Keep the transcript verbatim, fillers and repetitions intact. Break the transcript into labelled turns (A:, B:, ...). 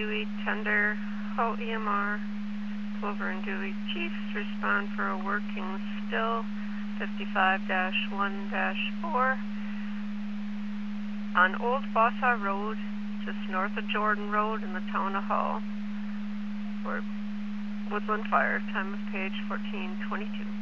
A: Dewey, tender, Hull E M R, Plover and Dewey Chiefs, respond for a working still, fifty-five dash one dash four, on Old Bossaw Road, just north of Jordan Road in the town of Hull, for Woodland Fire, time of page fourteen twenty-two.